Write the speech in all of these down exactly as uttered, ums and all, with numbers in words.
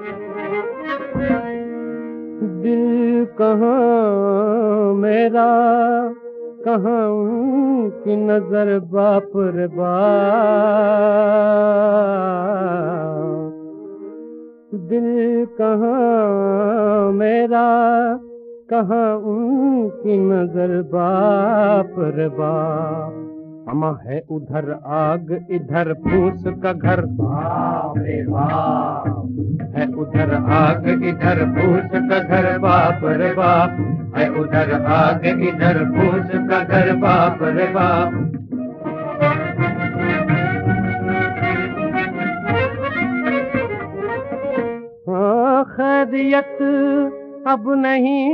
दिल कहाँ मेरा, कहाँ उनकी नजर, बाप रे बाप। दिल कहाँ मेरा, कहाँ उनकी नजर, बाप रे बाप। अमा है उधर आग, इधर फूस का घर, बाप रे बाप। है उधर आग, इधर फूस का घर, बाप रे बाप। है उधर आग, इधर फूस का घर, बाप रे बाप। हाँ खैरियत अब नहीं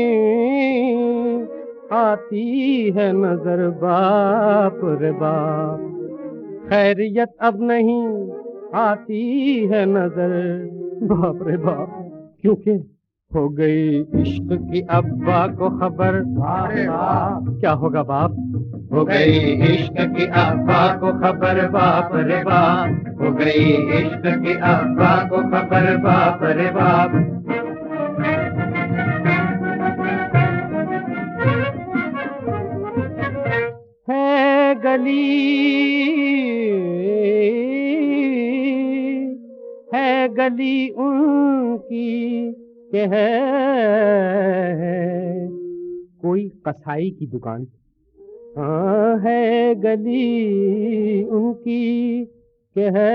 आती है नजर, बाप रे बाप। खैरियत अब नहीं आती है नजर, बाप रे बाप। क्योंकि हो गई इश्क की अब्बा को खबर, बाप रे बाप। क्या होगा बाप? हो गई इश्क की अब्बा को खबर, बाप रे बाप। हो गई इश्क की अब्बा को खबर, बाप रे बाप। है गली, है गली उनकी के है कोई कसाई की दुकान। हाँ है गली उनकी के है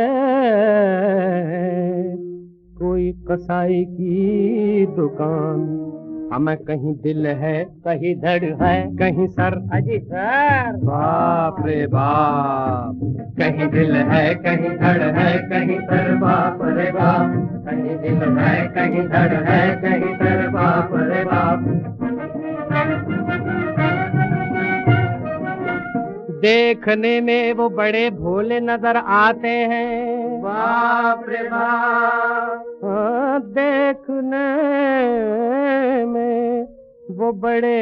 कोई कसाई की दुकान। हमें कहीं दिल है, कहीं धड़ है, कहीं सर, अजी सर, बाप रे बाप। कहीं दिल है, कहीं धड़ है, कहीं सर, बाप रे बाप। कहीं दिल है, कहीं धड़ है, कहीं सर, बाप रे बाप। देखने में वो बड़े भोले नजर आते हैं, बाप रे बाप। हाँ देखने में वो बड़े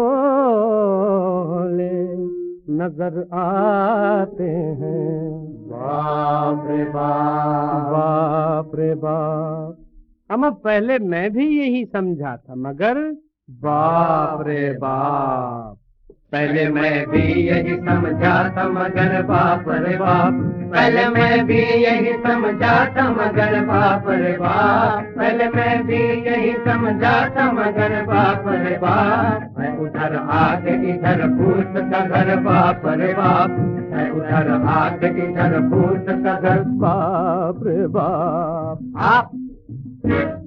भोले नजर आते हैं, बाप रे बाप, बाप रे बाप। अमा पहले मैं भी यही समझा था, मगर बाप रे बाप। पहले मैं भी यही समझा था, मगर बाप रे बाप। पहले मैं भी यही समझा था, मगर बाप रे बाप। पहले मैं भी यही समझा था, मगर बाप रे बाप। मैं उधर आग, इधर फूस का घर, बाप रे बाप। मैं उधर आग, इधर फूस का घर, बाप रे बाप। आप